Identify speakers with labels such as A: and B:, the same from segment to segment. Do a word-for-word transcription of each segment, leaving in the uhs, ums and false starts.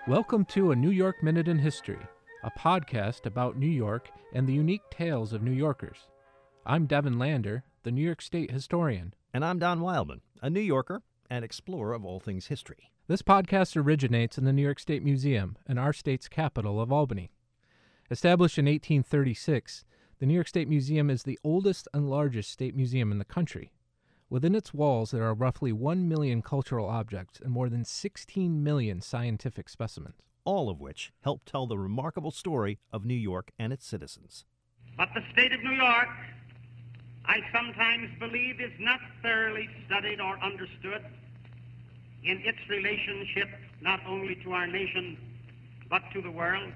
A: Welcome to A New York Minute in History, a podcast about New York and the unique tales of New Yorkers. I'm Devin Lander, the New York State historian.
B: And I'm Don Wildman, a New Yorker and explorer of all things history.
A: This podcast originates in the New York State Museum in our state's capital of Albany. Established in eighteen thirty-six, the New York State Museum is the oldest and largest state museum in the country. Within its walls, there are roughly one million cultural objects and more than sixteen million scientific specimens.
B: All of which help tell the remarkable story of New York and its citizens.
C: But the state of New York, I sometimes believe, is not thoroughly studied or understood in its relationship not only to our nation, but to the world.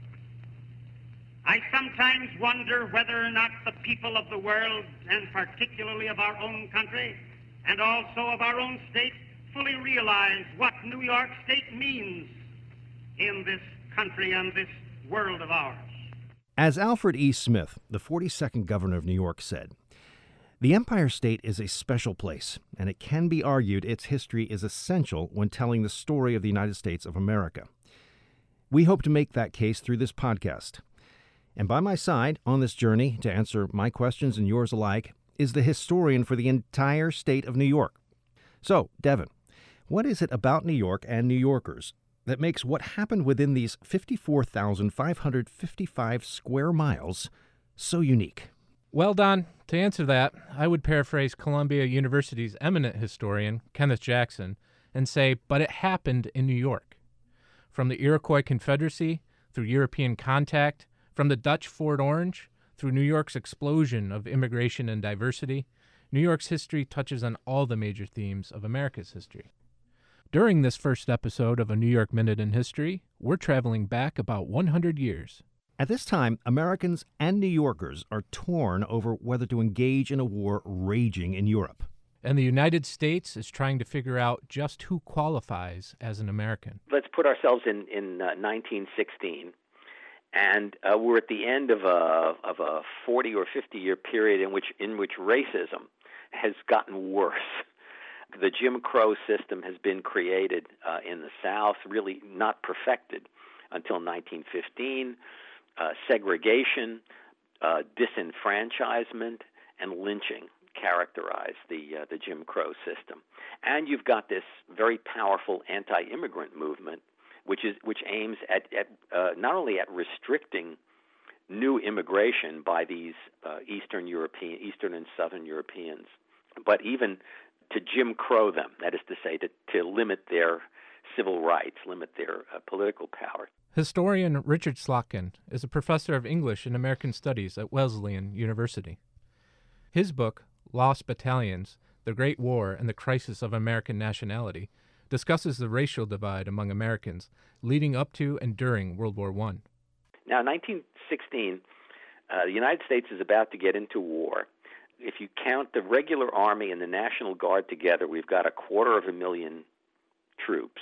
C: I sometimes wonder whether or not the people of the world, and particularly of our own country, and also of our own state, fully realize what New York State means in this country and this world of ours.
B: As Alfred E. Smith, the forty-second governor of New York, said, "The Empire State is a special place, and it can be argued its history is essential when telling the story of the United States of America. We hope to make that case through this podcast. And by my side on this journey to answer my questions and yours alike is the historian for the entire state of New York. So, Devin, what is it about New York and New Yorkers that makes what happened within these fifty-four thousand five hundred fifty-five square miles so unique?"
A: Well, Don, to answer that, I would paraphrase Columbia University's eminent historian, Kenneth Jackson, and say, but it happened in New York. From the Iroquois Confederacy, through European contact, from the Dutch Fort Orange, through New York's explosion of immigration and diversity, New York's history touches on all the major themes of America's history. During this first episode of A New York Minute in History, we're traveling back about one hundred years.
B: At this time, Americans and New Yorkers are torn over whether to engage in a war raging in Europe.
A: And the United States is trying to figure out just who qualifies as an American.
D: Let's put ourselves in, in uh, nineteen sixteen. And uh, we're at the end of a of a forty or fifty year period in which in which racism has gotten worse. The Jim Crow system has been created uh, in the South, really not perfected until nineteen fifteen. Uh, segregation, uh, disenfranchisement, and lynching characterize the uh, the Jim Crow system. And you've got this very powerful anti-immigrant movement, which is which aims at, at uh, not only at restricting new immigration by these uh, Eastern European, Eastern and Southern Europeans, but even to Jim Crow them. That is to say, to, to limit their civil rights, limit their uh, political power.
A: Historian Richard Slotkin is a professor of English and American Studies at Wesleyan University. His book, Lost Battalions, The Great War and the Crisis of American Nationality, discusses the racial divide among Americans leading up to and during World War One.
D: Now, in nineteen sixteen, uh, the United States is about to get into war. If you count the regular Army and the National Guard together, we've got a quarter of a million troops.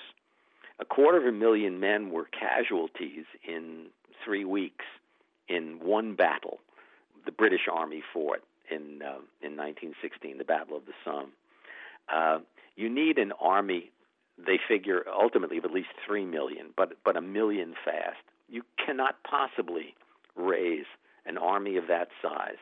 D: A quarter of a million men were casualties in three weeks in one battle, the British Army fought in uh, in nineteen sixteen, the Battle of the Somme. Uh, you need an army, they figure, ultimately of at least three million, but but a million fast. You cannot possibly raise an army of that size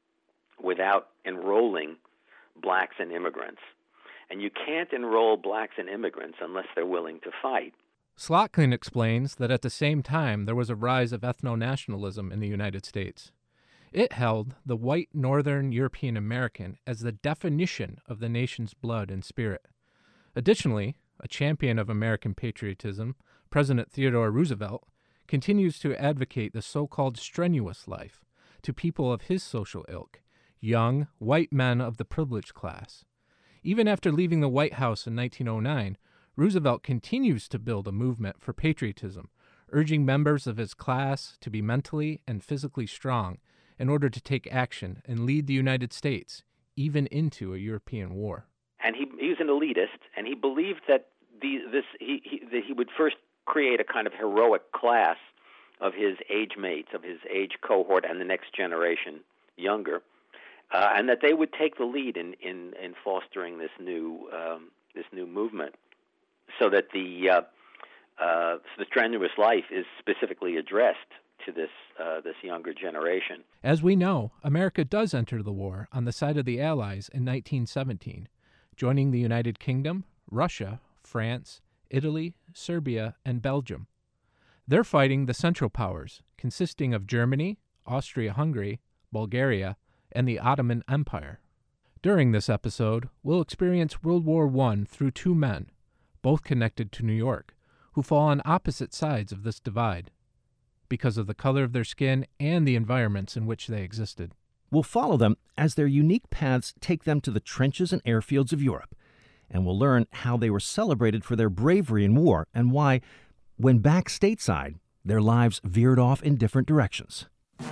D: without enrolling blacks and immigrants. And you can't enroll blacks and immigrants unless they're willing to fight.
A: Slotkin explains that at the same time there was a rise of ethno-nationalism in the United States. It held the white Northern European American as the definition of the nation's blood and spirit. Additionally, a champion of American patriotism, President Theodore Roosevelt, continues to advocate the so-called strenuous life to people of his social ilk, young, white men of the privileged class. Even after leaving the White House in nineteen oh nine, Roosevelt continues to build a movement for patriotism, urging members of his class to be mentally and physically strong in order to take action and lead the United States, even into a European war.
D: And he, he was an elitist, and he believed that the, this he, he, that he would first create a kind of heroic class of his age mates, of his age cohort, and the next generation younger, uh, and that they would take the lead in, in, in fostering this new um, this new movement, so that the uh, uh, the strenuous life is specifically addressed to this uh, this younger generation.
A: As we know, America does enter the war on the side of the Allies in nineteen seventeen, joining the United Kingdom, Russia, France, Italy, Serbia, and Belgium. They're fighting the Central Powers, consisting of Germany, Austria-Hungary, Bulgaria, and the Ottoman Empire. During this episode, we'll experience World War One through two men, both connected to New York, who fall on opposite sides of this divide, because of the color of their skin and the environments in which they existed.
B: We'll follow them as their unique paths take them to the trenches and airfields of Europe, and we'll learn how they were celebrated for their bravery in war and why, when back stateside, their lives veered off in different directions.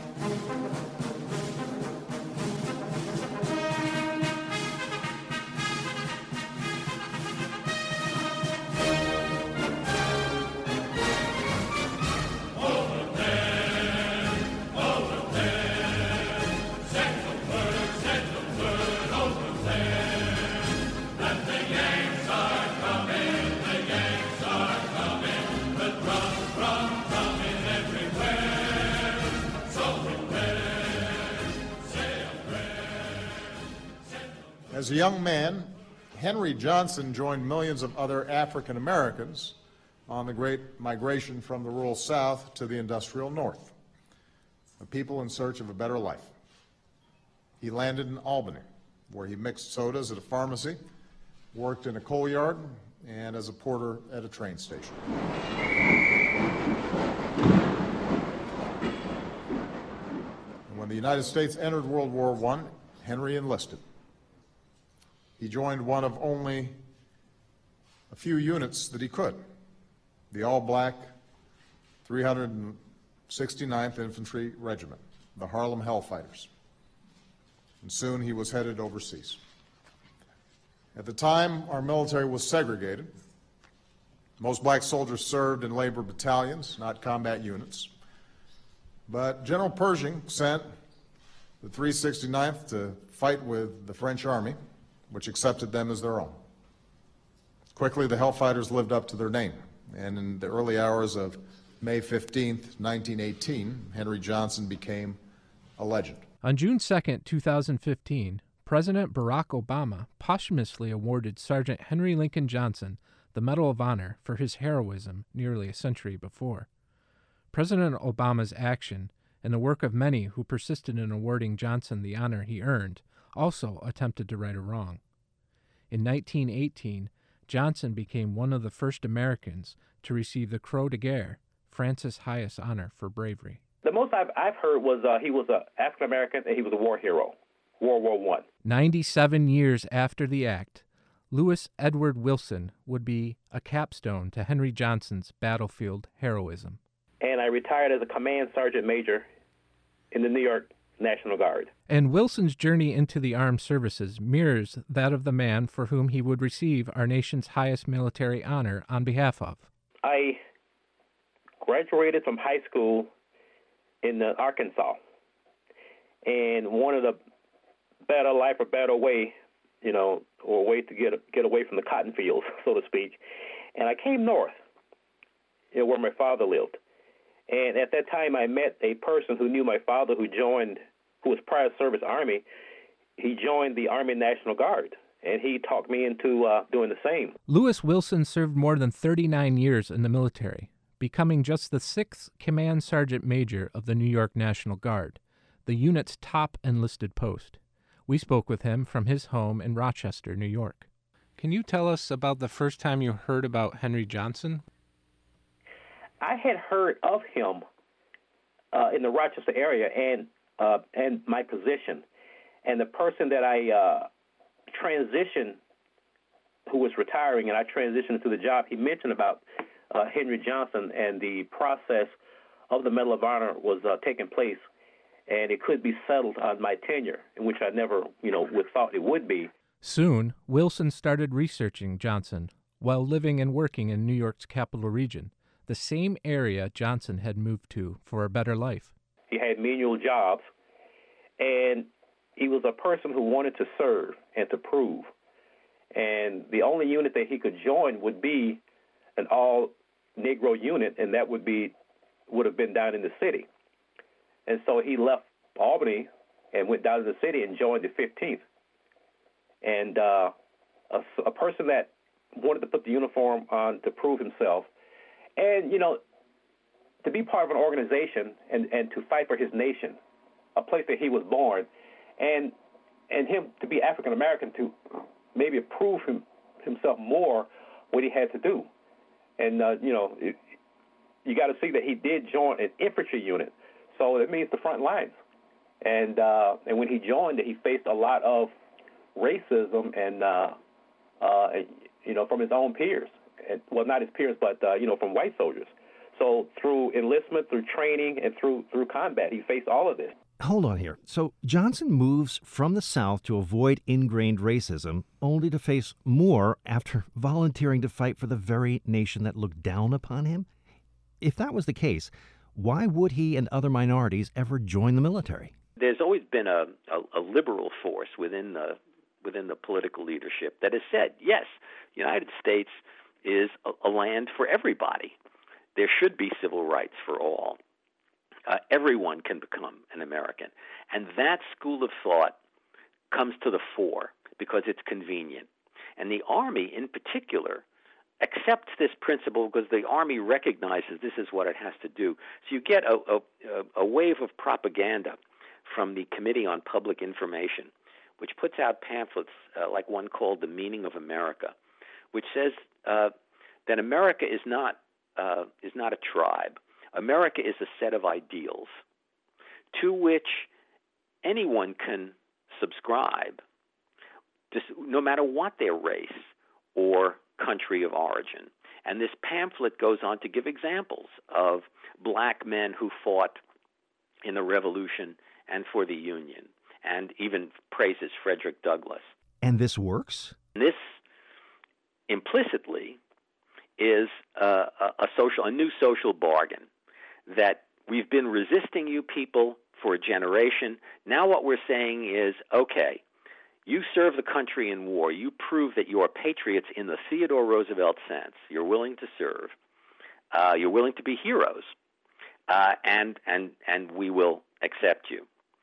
E: As a young man, Henry Johnson joined millions of other African Americans on the great migration from the rural South to the industrial North, a people in search of a better life. He landed in Albany, where he mixed sodas at a pharmacy, worked in a coal yard, and as a porter at a train station. And when the United States entered World War One, Henry enlisted. He joined one of only a few units that he could, the all-black three hundred sixty-ninth Infantry Regiment, the Harlem Hellfighters. And soon he was headed overseas. At the time, our military was segregated. Most black soldiers served in labor battalions, not combat units. But General Pershing sent the three hundred sixty-ninth to fight with the French Army, which accepted them as their own. Quickly, the Hellfighters lived up to their name, and in the early hours of May fifteenth, nineteen eighteen, Henry Johnson became a legend.
A: On June second, two thousand fifteen, President Barack Obama posthumously awarded Sergeant Henry Lincoln Johnson the Medal of Honor for his heroism nearly a century before. President Obama's action, and the work of many who persisted in awarding Johnson the honor he earned, also attempted to right a wrong. In nineteen eighteen, Johnson became one of the first Americans to receive the Croix de Guerre, France's highest honor for bravery.
F: The most I've, I've heard was uh, he was an African American and he was a war hero, World War One.
A: Ninety-seven years after the act, Lewis Edward Wilson would be a capstone to Henry Johnson's battlefield heroism.
F: And I retired as a command sergeant major in the New York National Guard.
A: And Wilson's journey into the armed services mirrors that of the man for whom he would receive our nation's highest military honor on behalf of.
F: I graduated from high school in uh, Arkansas, and wanted a better life, a better way, you know, or a way to get get away from the cotton fields, so to speak. And I came north, you know, where my father lived. And at that time, I met a person who knew my father, who joined, who was prior service Army. He joined the Army National Guard, and he talked me into uh, doing the same.
A: Lewis Wilson served more than thirty-nine years in the military, becoming just the sixth Command Sergeant Major of the New York National Guard, the unit's top enlisted post. We spoke with him from his home in Rochester, New York. Can you tell us about the first time you heard about Henry Johnson?
F: I had heard of him uh, in the Rochester area and uh, and my position. And the person that I uh, transitioned, who was retiring, and I transitioned into the job, he mentioned about uh, Henry Johnson, and the process of the Medal of Honor was uh, taking place, and it could be settled on my tenure, in which I never, you know, would thought it would be.
A: Soon, Wilson started researching Johnson while living and working in New York's capital region, the same area Johnson had moved to for a better life.
F: He had menial jobs, and he was a person who wanted to serve and to prove. And the only unit that he could join would be an all Negro unit, and that would be would have been down in the city. And so he left Albany and went down to the city and joined the fifteenth. And uh, a, a person that wanted to put the uniform on to prove himself, and you know, to be part of an organization and, and to fight for his nation, a place that he was born, and and him to be African American, to maybe prove him, himself more what he had to do. And uh, you know, it, you got to see that he did join an infantry unit, so it means the front lines. And uh, and when he joined, he faced a lot of racism and uh, uh, you know, from his own peers. And, well, not his peers, but uh, you know, from white soldiers. So through enlistment, through training, and through through combat, he faced all of this.
B: Hold on here. So Johnson moves from the South to avoid ingrained racism, only to face more after volunteering to fight for the very nation that looked down upon him? If that was the case, why would he and other minorities ever join the military?
D: There's always been a, a, a liberal force within the within the political leadership that has said, yes, the United States is a, a land for everybody. There should be civil rights for all. Uh, everyone can become an American. And that school of thought comes to the fore because it's convenient. And the Army, in particular, accepts this principle because the Army recognizes this is what it has to do. So you get a, a, a wave of propaganda from the Committee on Public Information, which puts out pamphlets uh, like one called The Meaning of America, which says uh, that America is not uh, is not a tribe. America is a set of ideals to which anyone can subscribe, just no matter what their race or country of origin. And this pamphlet goes on to give examples of black men who fought in the Revolution and for the Union, and even praises Frederick Douglass.
B: And this works?
D: This implicitly is uh, a, a social, a new social bargain that we've been resisting you people for a generation. Now what we're saying is, okay, you serve the country in war. You prove that you are patriots in the Theodore Roosevelt sense. You're willing to serve. Uh, you're willing to be heroes, uh, and and and we will accept you.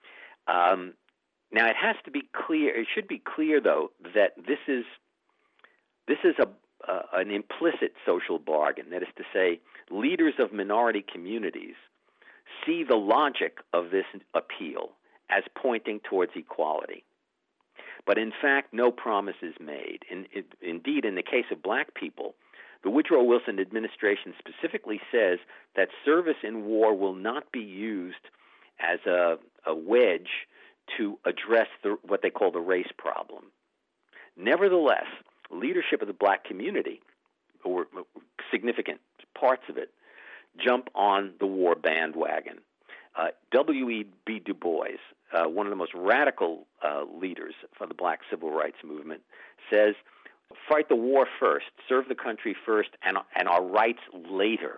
D: Um, now it has to be clear. It should be clear, though, that this is this is a uh, an implicit social bargain. That is to say, leaders of minority communities see the logic of this appeal as pointing towards equality. But in fact, no promise is made. In, it, indeed, in the case of black people, the Woodrow Wilson administration specifically says that service in war will not be used as a, a wedge to address the, what they call the race problem. Nevertheless, leadership of the black community, or significant parts of it, jump on the war bandwagon. Uh, W E B Du Bois, uh, one of the most radical uh, leaders for the black civil rights movement, says, fight the war first, serve the country first, and, and our rights later.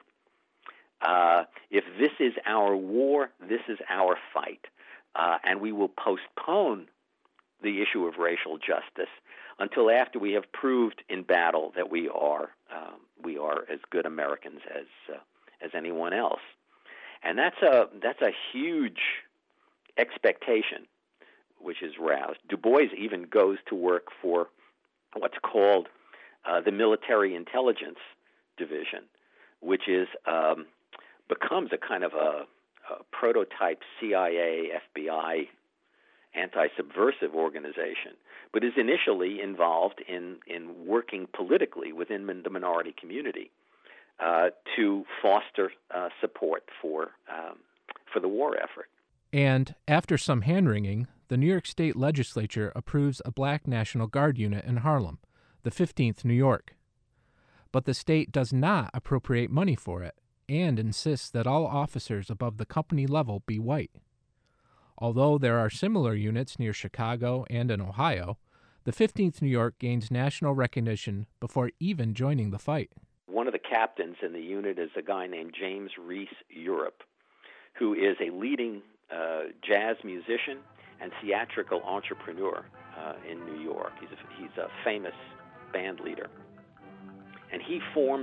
D: Uh, if this is our war, this is our fight. Uh, and we will postpone the issue of racial justice until after we have proved in battle that we are um, we are as good Americans as uh, as anyone else. And that's a that's a huge expectation which is roused. Du Bois even goes to work for what's called uh, the Military Intelligence Division, which is um, becomes a kind of a, a prototype C I A, F B I, anti-subversive organization, but is initially involved in, in working politically within the minority community uh, to foster uh, support for um, for the war effort.
A: And after some hand-wringing, the New York State Legislature approves a black National Guard unit in Harlem, the fifteenth New York. But the state does not appropriate money for it and insists that all officers above the company level be white. Although there are similar units near Chicago and in Ohio, the fifteenth New York gains national recognition before even joining the fight.
D: One of the captains in the unit is a guy named James Reese Europe, who is a leading uh, jazz musician and theatrical entrepreneur uh, in New York. He's a, he's a famous band leader. And he forms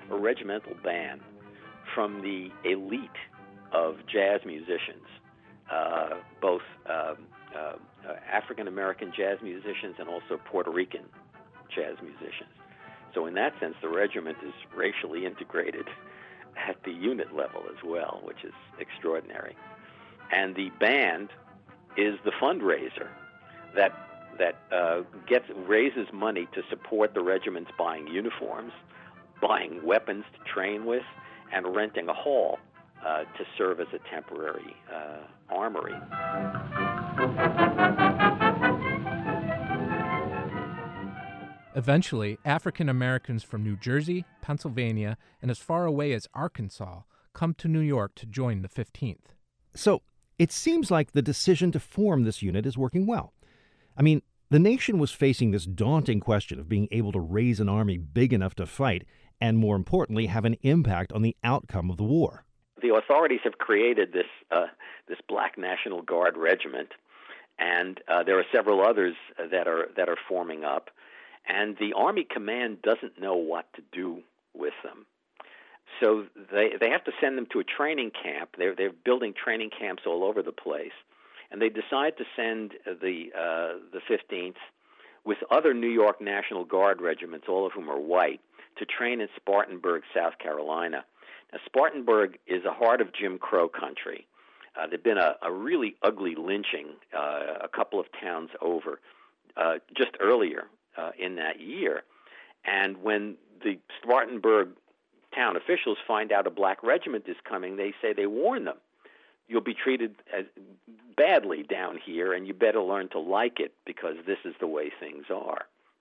D: a regimental band from the elite of jazz musicians, uh, both um, uh, uh, African-American jazz musicians and also Puerto Rican jazz musicians. So in that sense, the regiment is racially integrated at the unit level as well, which is extraordinary. And the band is the fundraiser that that uh, gets raises money to support the regiment's buying uniforms, buying weapons to train with, and renting a hall uh, to serve as a temporary uh, armory.
A: Eventually, African Americans from New Jersey, Pennsylvania, and as far away as Arkansas come to New York to join the fifteenth.
B: So it seems like the decision to form this unit is working well. I mean, the nation was facing this daunting question of being able to raise an army big enough to fight and, more importantly, have an impact on the outcome of the war.
D: The authorities have created this uh, this Black National Guard regiment, and uh, there are several others that are that are forming up, and the Army command doesn't know what to do with them. So they they have to send them to a training camp. They're they're building training camps all over the place, and they decide to send the uh, the fifteenth with other New York National Guard regiments, all of whom are white, to train in Spartanburg, South Carolina. Now, Spartanburg is a heart of Jim Crow country. Uh, there'd been a, a really ugly lynching uh, a couple of towns over uh, just earlier uh, in that year, and when the Spartanburg town officials find out a black regiment is coming, they say they warn them, you'll be treated as badly down here, and you better learn to like it because this is the way things are.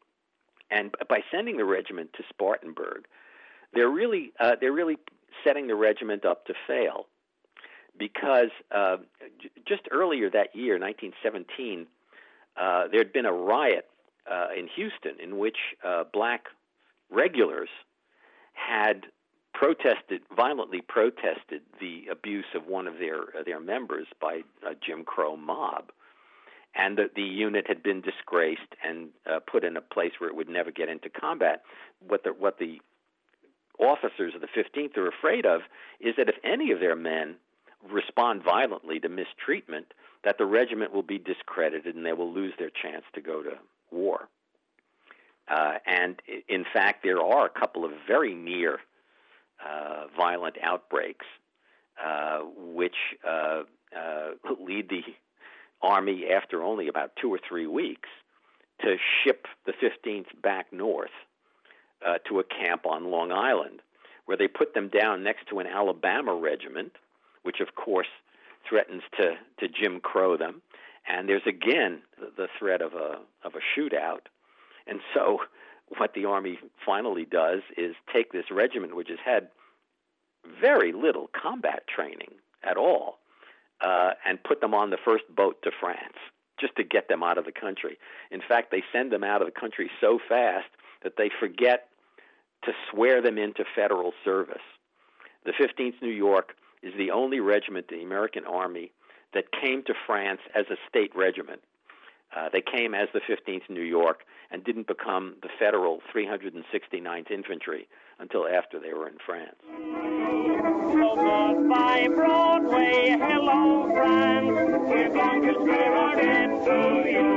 D: And by sending the regiment to Spartanburg, they're really uh, they're really setting the regiment up to fail, because uh, j- just earlier that year, nineteen seventeen, uh, there had been a riot uh, in Houston in which uh, black regulars had protested, violently protested the abuse of one of their uh, their members by a Jim Crow mob, and the, the unit had been disgraced and uh, put in a place where it would never get into combat. What the what the officers of the fifteenth are afraid of is that if any of their men respond violently to mistreatment, that the regiment will be discredited and they will lose their chance to go to war. Uh, and in fact, there are a couple of very near Uh, violent outbreaks, uh, which uh, uh, lead the Army, after only about two or three weeks, to ship the fifteenth back north uh, to a camp on Long Island, where they put them down next to an Alabama regiment, which of course threatens to, to Jim Crow them. And there's again the, the threat of a of a shootout. And so what the Army finally does is take this regiment, which has had very little combat training at all, uh, and put them on the first boat to France just to get them out of the country. In fact, they send them out of the country so fast that they forget to swear them into federal service. The fifteenth New York is the only regiment in the American Army that came to France as a state regiment. Uh, they came as the fifteenth New York and didn't become the federal three hundred sixty-ninth Infantry until after they were in France.
G: So goodbye, Broadway. Hello, France. We're going to say our debt to you.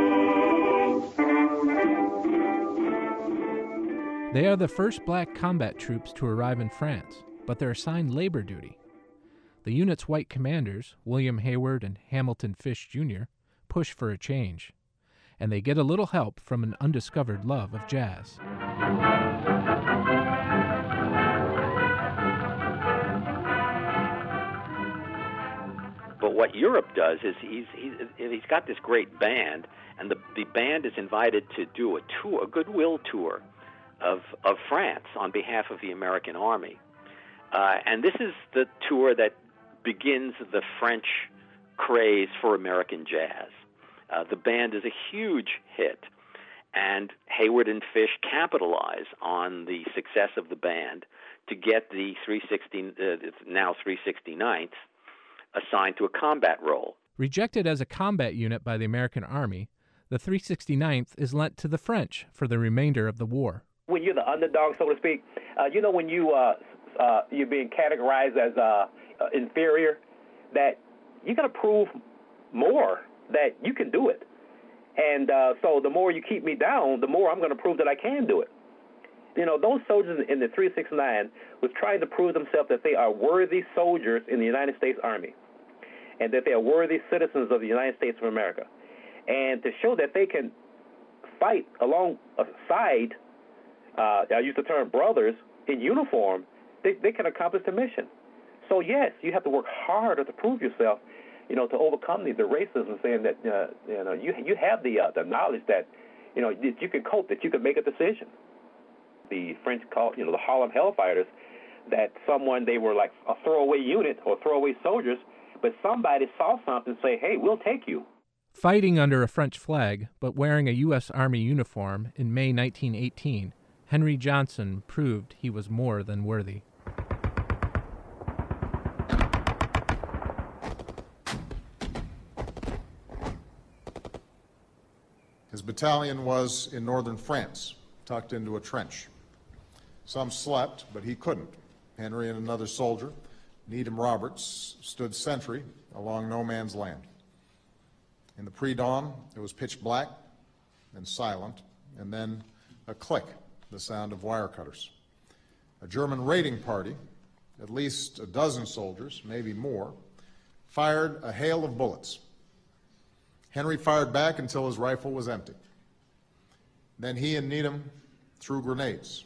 A: They are the first black combat troops to arrive in France, but they're assigned labor duty. The unit's white commanders, William Hayward and Hamilton Fish Junior, push for a change, and they get a little help from an undiscovered love of jazz.
D: But what Europe does is he's he's, he's got this great band, and the the band is invited to do a tour, a goodwill tour of of France on behalf of the American Army, uh, and this is the tour that begins the French craze for American jazz. Uh, the band is a huge hit, and Hayward and Fish capitalize on the success of the band to get the three sixty, uh, now three sixty-ninth assigned to a combat role.
A: Rejected as a combat unit by the American Army, the three sixty-ninth is lent to the French for the remainder of the war.
F: When you're the underdog, so to speak, uh, you know, when you, uh, uh, you're being categorized as uh, uh, inferior, that you're going to prove more that you can do it. And uh, so the more you keep me down, the more I'm going to prove that I can do it. You know, those soldiers in the three sixty-nine was trying to prove themselves that they are worthy soldiers in the United States Army and that they are worthy citizens of the United States of America. And to show that they can fight alongside, uh, I use the term brothers, in uniform, they, they can accomplish the mission. So, yes, you have to work harder to prove yourself, you know, to overcome the, the racism, saying that, uh, you know, you, you have the, uh, the knowledge that, you know, that you can cope, that you can make a decision. The French called, you know, the Harlem Hellfighters, that someone, they were like a throwaway unit or throwaway soldiers, but somebody saw something and say, hey, we'll take you.
A: Fighting under a French flag, but wearing a U S Army uniform in May nineteen eighteen, Henry Johnson proved he was more than worthy.
E: His battalion was in northern France, tucked into a trench. Some slept, but he couldn't. Henry and another soldier, Needham Roberts, stood sentry along no man's land. In the pre-dawn, it was pitch black and silent, and then a click, the sound of wire cutters. A German raiding party, at least a dozen soldiers, maybe more, fired a hail of bullets. Henry fired back until his rifle was empty. Then he and Needham threw grenades.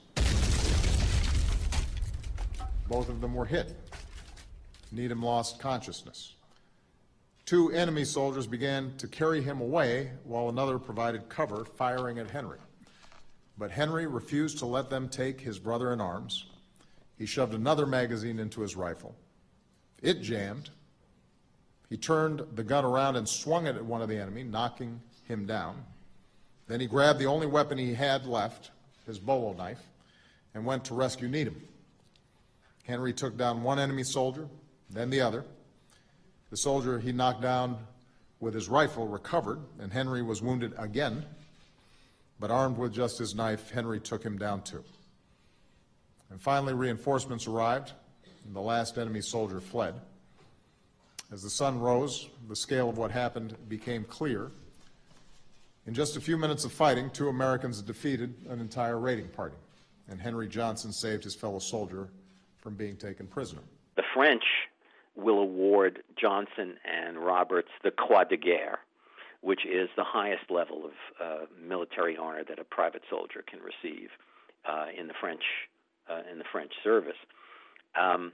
E: Both of them were hit. Needham lost consciousness. Two enemy soldiers began to carry him away while another provided cover, firing at Henry. But Henry refused to let them take his brother in arms. He shoved another magazine into his rifle. It jammed. He turned the gun around and swung it at one of the enemy, knocking him down. Then he grabbed the only weapon he had left, his bolo knife, and went to rescue Needham. Henry took down one enemy soldier, then the other. The soldier he knocked down with his rifle recovered, and Henry was wounded again. But armed with just his knife, Henry took him down too. And finally, reinforcements arrived, and the last enemy soldier fled. As the sun rose, the scale of what happened became clear. In just a few minutes of fighting, two Americans defeated an entire raiding party, and Henry Johnson saved his fellow soldier from being taken prisoner.
D: The French will award Johnson and Roberts the Croix de Guerre, which is the highest level of uh, military honor that a private soldier can receive uh, in the French uh, in the French service. Um,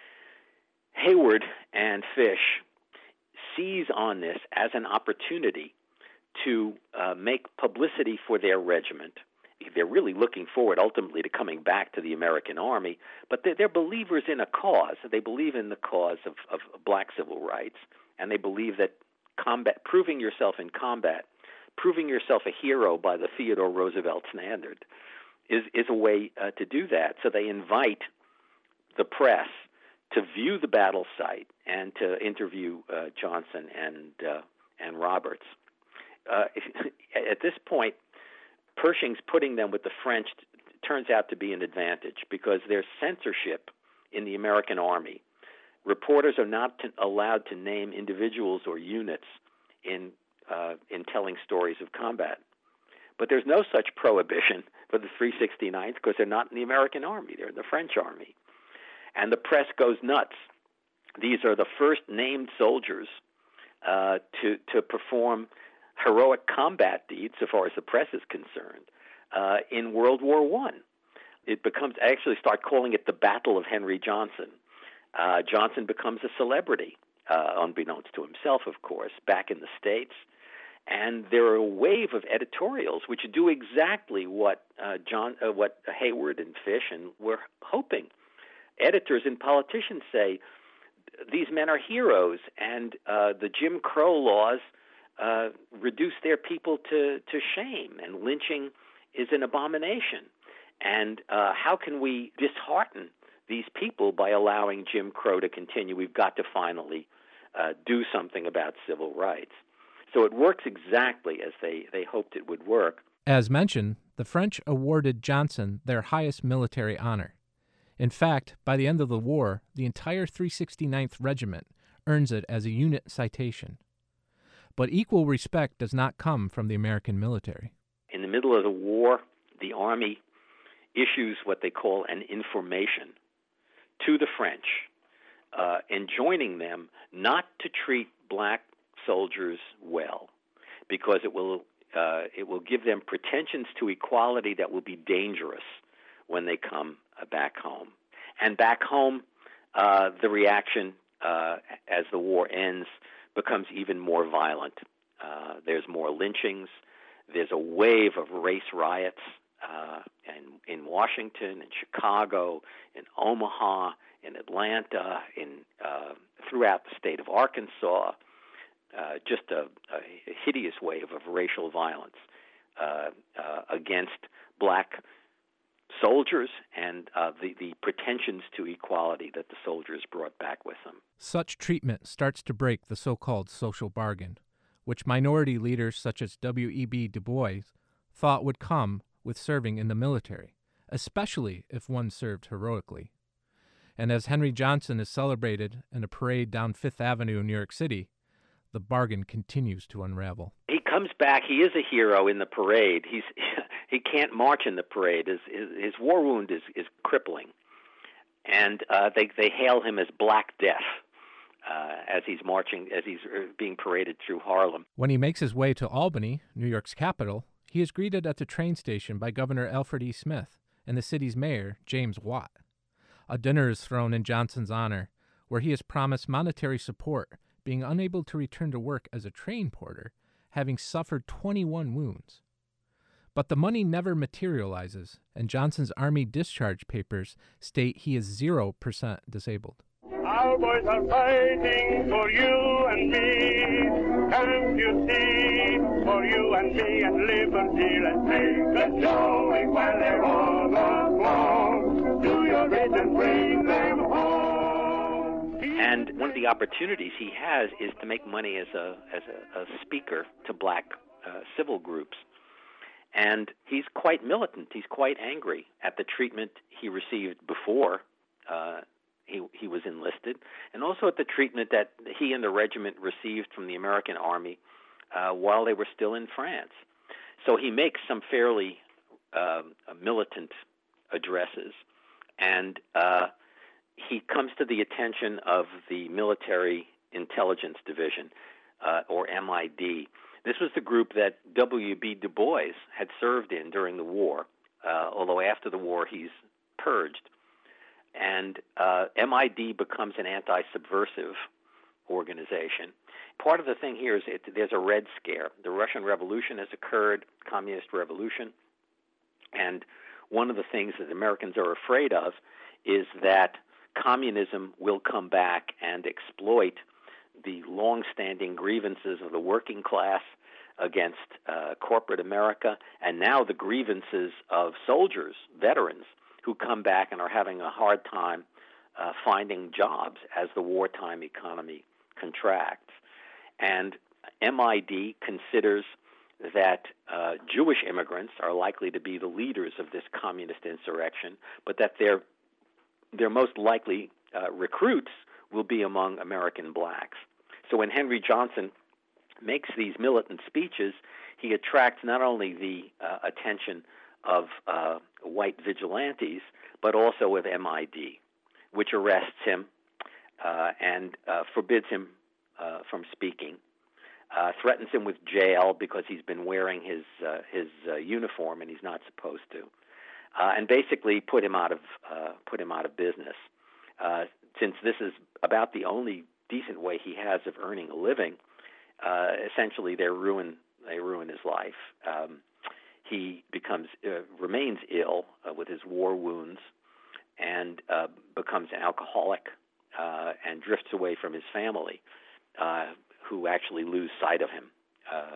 D: Hayward and Fish seize on this as an opportunity to uh, make publicity for their regiment. They're really looking forward ultimately to coming back to the American Army, but they're, they're believers in a cause. They believe in the cause of, of black civil rights, and they believe that combat, proving yourself in combat, proving yourself a hero by the Theodore Roosevelt standard is, is a way uh, to do that. So they invite the press to view the battle site and to interview uh, Johnson and, uh, and Roberts. Uh, at this point, Pershing's putting them with the French turns out to be an advantage because there's censorship in the American Army. Reporters are not to, allowed to name individuals or units in uh, in telling stories of combat. But there's no such prohibition for the three sixty-ninth because they're not in the American Army. They're in the French Army. And the press goes nuts. These are the first named soldiers uh, to, to perform heroic combat deeds, so far as the press is concerned, uh, in World War One. It becomes, I actually start calling it the Battle of Henry Johnson. Uh, Johnson becomes a celebrity, uh, unbeknownst to himself, of course, back in the States. And there are a wave of editorials which do exactly what uh, John, uh, what Hayward and Fish and were hoping. Editors and politicians say these men are heroes, and uh, the Jim Crow laws uh, reduce their people to, to shame, and lynching is an abomination. And uh, how can we dishearten these people by allowing Jim Crow to continue? We've got to finally uh, do something about civil rights. So it works exactly as they, they hoped it would work.
A: As mentioned, the French awarded Johnson their highest military honor. In fact, by the end of the war, the entire three hundred sixty-ninth Regiment earns it as a unit citation. But equal respect does not come from the American military.
D: In the middle of the war, the Army issues what they call an information to the French, uh, enjoining them not to treat black soldiers well, because it will uh, it will give them pretensions to equality that will be dangerous when they come uh, back home. And back home, uh, the reaction uh, as the war ends becomes even more violent. Uh, there's more lynchings. There's a wave of race riots uh, in, in Washington, in Chicago, in Omaha, in Atlanta, in uh, throughout the state of Arkansas. Uh, just a, a hideous wave of racial violence uh, uh, against black soldiers and uh, the, the pretensions to equality that the soldiers brought back with them.
A: Such treatment starts to break the so-called social bargain, which minority leaders such as W E B Du Bois thought would come with serving in the military, especially if one served heroically. And as Henry Johnson is celebrated in a parade down Fifth Avenue in New York City, the bargain continues to unravel.
D: He comes back. He is a hero in the parade. He's he can't march in the parade. His his, his war wound is, is crippling, and uh, they they hail him as Black Death uh, as he's marching, as he's being paraded through Harlem.
A: When he makes his way to Albany, New York's capital, he is greeted at the train station by Governor Alfred E. Smith and the city's mayor, James Watt. A dinner is thrown in Johnson's honor, where he is promised monetary support, being unable to return to work as a train porter, having suffered twenty-one wounds. But the money never materializes, and Johnson's Army discharge papers state he is zero percent disabled.
G: Our boys are fighting for you and me. Can't you see? For you and me and liberty, let's make the showing while they're all alone. Do your bit and bring them home.
D: And one of the opportunities he has is to make money as a as a, a speaker to black uh, civil groups. And he's quite militant. He's quite angry at the treatment he received before uh, he he was enlisted, and also at the treatment that he and the regiment received from the American Army uh, while they were still in France. So he makes some fairly uh, militant addresses, and uh, he comes to the attention of the Military Intelligence Division, uh, or M I D. This was the group that W B Du Bois had served in during the war, uh, although after the war he's purged. And uh, M I D becomes an anti-subversive organization. Part of the thing here is it, there's a Red Scare. The Russian Revolution has occurred, Communist Revolution, and one of the things that Americans are afraid of is that communism will come back and exploit the long-standing grievances of the working class against uh, corporate America, and now the grievances of soldiers, veterans, who come back and are having a hard time uh, finding jobs as the wartime economy contracts. And M I D considers that uh, Jewish immigrants are likely to be the leaders of this communist insurrection, but that their their most likely uh, recruits will be among American blacks. So when Henry Johnson makes these militant speeches, he attracts not only the uh, attention of uh, white vigilantes, but also of M I D, which arrests him uh, and uh, forbids him uh, from speaking, uh, threatens him with jail because he's been wearing his uh, his uh, uniform and he's not supposed to, uh, and basically put him out of uh, put him out of business. Uh, since this is about the only decent way he has of earning a living, uh, essentially they ruin they ruin his life. Um, he becomes uh, remains ill uh, with his war wounds, and uh, becomes an alcoholic uh, and drifts away from his family, uh, who actually lose sight of him uh,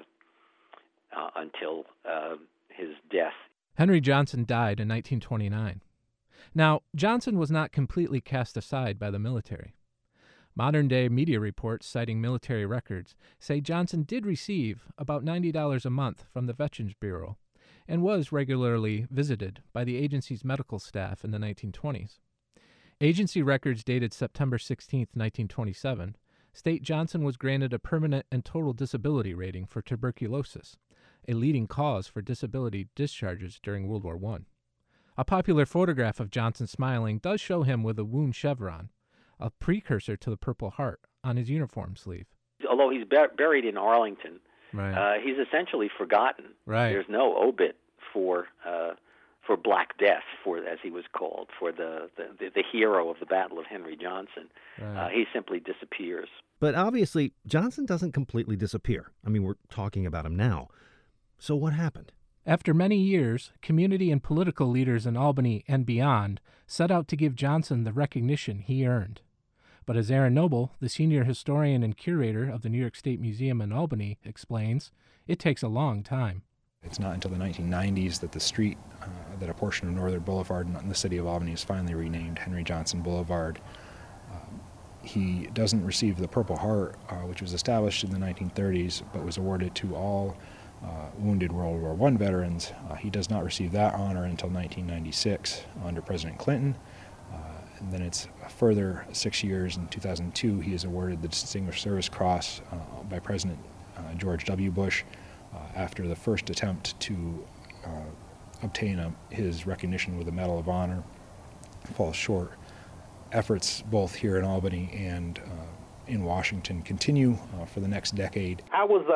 D: uh, until uh, his death.
A: Henry Johnson died in nineteen twenty-nine. Now, Johnson was not completely cast aside by the military. Modern-day media reports citing military records say Johnson did receive about ninety dollars a month from the Veterans Bureau, and was regularly visited by the agency's medical staff in the nineteen twenties. Agency records dated September sixteenth, nineteen twenty-seven, state Johnson was granted a permanent and total disability rating for tuberculosis, a leading cause for disability discharges during World War One. A popular photograph of Johnson smiling does show him with a wound chevron, a precursor to the Purple Heart, on his uniform sleeve.
D: Although he's bur- buried in Arlington,
A: Right.
D: uh, he's essentially forgotten.
A: Right.
D: There's no obit for uh, for Black Death, for as he was called, for the, the, the hero of the Battle of Henry Johnson.
A: Right.
D: Uh, he simply disappears.
B: But obviously, Johnson doesn't completely disappear. I mean, we're talking about him now. So what happened?
A: After many years, community and political leaders in Albany and beyond set out to give Johnson the recognition he earned. But as Aaron Noble, the senior historian and curator of the New York State Museum in Albany, explains, it takes a long time.
H: It's not until the nineteen nineties that the street, uh, that a portion of Northern Boulevard in the city of Albany is finally renamed Henry Johnson Boulevard. Um, he doesn't receive the Purple Heart, uh, which was established in the nineteen thirties, but was awarded to all uh, wounded World War One veterans. Uh, he does not receive that honor until nineteen ninety-six under President Clinton. Uh, and then it's a further six years. In two thousand two, he is awarded the Distinguished Service Cross uh, by President uh, George W. Bush. Uh, after the first attempt to uh, obtain a, his recognition with the Medal of Honor falls short. Efforts both here in Albany and uh, in Washington continue uh, for the next decade.
F: I was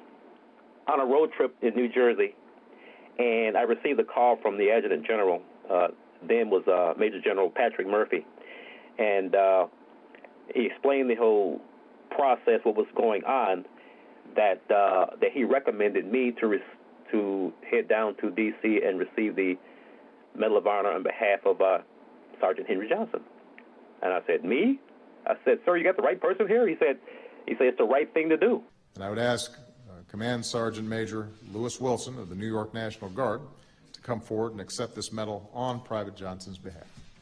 F: uh, on a road trip in New Jersey, and I received a call from the Adjutant General. Uh, then was uh, Major General Patrick Murphy, and uh, he explained the whole process, what was going on. That uh, that he recommended me to re- to head down to D C and receive the Medal of Honor on behalf of uh, Sergeant Henry Johnson. And I said, me? I said, sir, you got the right person here? He said, he said it's the right thing to do.
E: And I would ask uh, Command Sergeant Major Lewis Wilson of the New York National Guard to come forward and accept this medal on Private Johnson's behalf.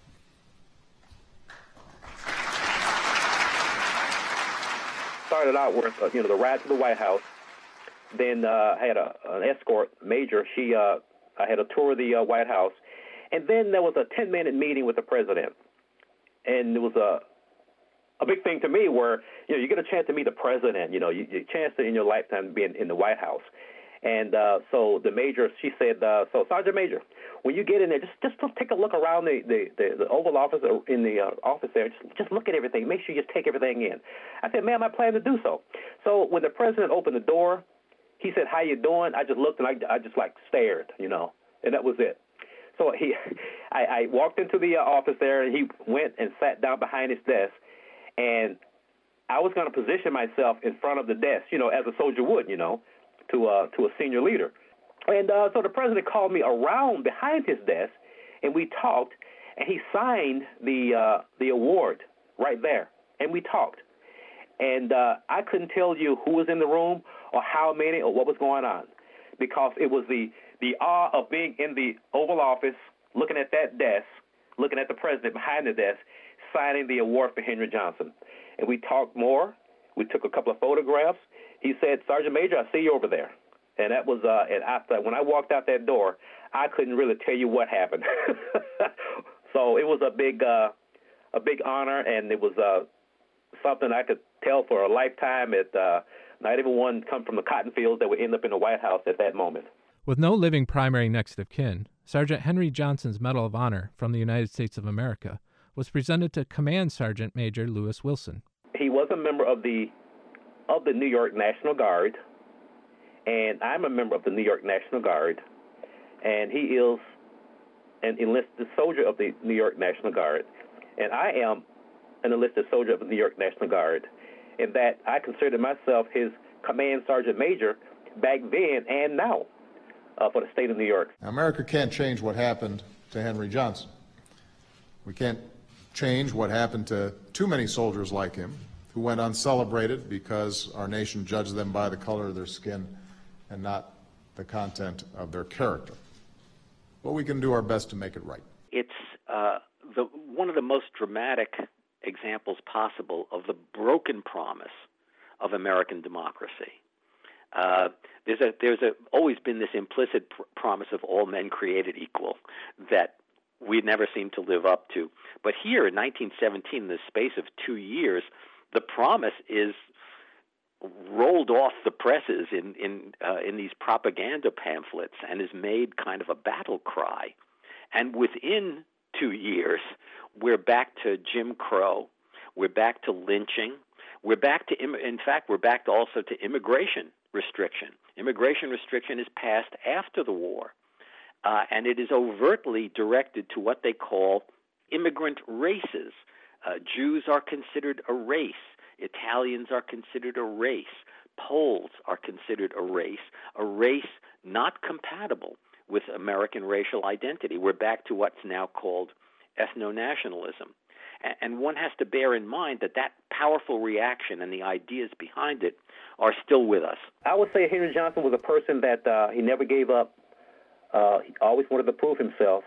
F: Started out with uh, you know the ride to the White House. Then uh, had a, an escort major. She uh, I had a tour of the uh, White House, and then there was a ten-minute meeting with the president, and it was a a big thing to me where you know you get a chance to meet the president. You know, you, you a chance to, in your lifetime to be in, in the White House. And uh, so the major, she said, uh, so Sergeant Major, when you get in there, just just take a look around the, the, the, the Oval Office, in the uh, office there. Just, just look at everything. Make sure you just take everything in. I said, ma'am, I plan to do so. So when the president opened the door, he said, how you doing? I just looked and I, I just like stared, you know, and that was it. So he, I, I walked into the uh, office there, and he went and sat down behind his desk, and I was going to position myself in front of the desk, you know, as a soldier would, you know, to uh, to a senior leader. And uh, so the president called me around behind his desk, and we talked, and he signed the uh, the award right there, and we talked. And uh, I couldn't tell you who was in the room or how many or what was going on, because it was the, the awe of being in the Oval Office, looking at that desk, looking at the president behind the desk, signing the award for Henry Johnson. And we talked more. We took a couple of photographs. He said, Sergeant Major, I see you over there. And that was, uh, and after, when I walked out that door, I couldn't really tell you what happened. So it was a big, uh, a big honor, and it was uh, something I could tell for a lifetime. It, uh, not everyone come from the cotton fields that would end up in the White House at that moment.
A: With no living primary next of kin, Sergeant Henry Johnson's Medal of Honor from the United States of America was presented to Command Sergeant Major Lewis Wilson.
F: He was a member of the of the New York National Guard, and I'm a member of the New York National Guard, and he is an enlisted soldier of the New York National Guard, and I am an enlisted soldier of the New York National Guard, in that I consider myself his Command Sergeant Major back then and now uh, for the state of New York.
E: Now, America can't change what happened to Henry Johnson. We can't change what happened to too many soldiers like him who went uncelebrated because our nation judged them by the color of their skin and not the content of their character. But we can do our best to make it right.
D: It's uh, the, one of the most dramatic examples possible of the broken promise of American democracy. uh, there's a there's a always been this implicit pr- promise of all men created equal that we never seem to live up to. But here in nineteen seventeen, in the space of two years, the promise is rolled off the presses in in uh, in these propaganda pamphlets and is made kind of a battle cry. And within two years, we're back to Jim Crow, we're back to lynching, we're back to im- in fact we're back to also to immigration restriction. Immigration restriction is passed after the war, uh, and it is overtly directed to what they call immigrant races. Uh, Jews are considered a race. Italians are considered a race. Poles are considered a race, a race not compatible with American racial identity. We're back to what's now called ethno-nationalism. And one has to bear in mind that that powerful reaction and the ideas behind it are still with us.
F: I would say Henry Johnson was a person that uh, he never gave up. Uh, he always wanted to prove himself,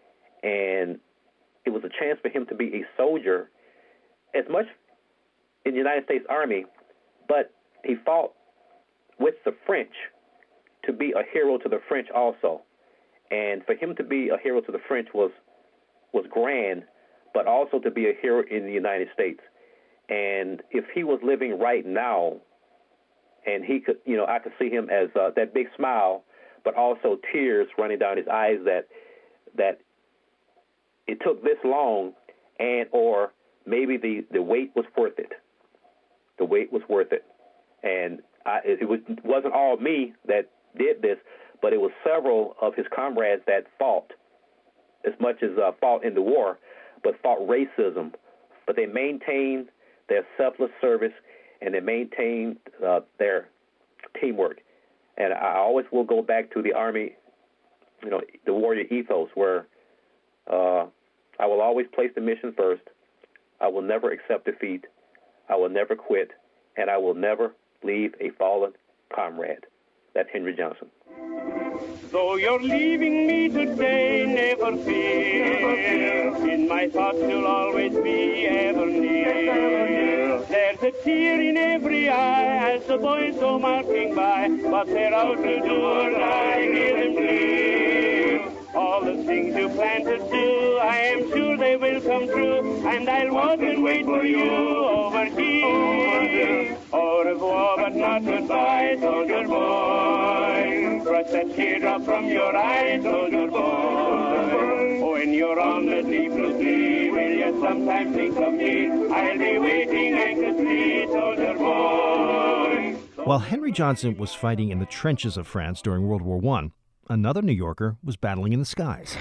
F: and it was a chance for him to be a soldier as much in the United States Army, but he fought with the French to be a hero to the French also. And for him to be a hero to the French was was grand, but also to be a hero in the United States. And if he was living right now, and he could, you know, I could see him as uh, that big smile, but also tears running down his eyes that that it took this long, and or maybe the, the wait was worth it. The wait was worth it. And I, it was, wasn't all me that did this, but it was several of his comrades that fought, as much as uh, fought in the war, but fought racism. But they maintained their selfless service, and they maintained uh, their teamwork. And I always will go back to the Army, you know, the warrior ethos, where uh, I will always place the mission first. I will never accept defeat. I will never quit, and I will never leave a fallen comrade. That's Henry Johnson.
G: Though you're leaving me today, never fear. In my thoughts you'll always be ever near. There's a tear in every eye as the boys go marching by, but they're out to do or die, hear them clear. All the things you plan to do, I am sure they will come true, and I'll walk and wait for you over here. Au revoir, but not goodbye, soldier boy. Brush that teardrop from your eye, soldier boy. When you're on the deep blue sea, will you sometimes think of me? I'll be waiting anxiously, soldier boy.
B: While Henry Johnson was fighting in the trenches of France during World War One, another New Yorker was battling in the skies.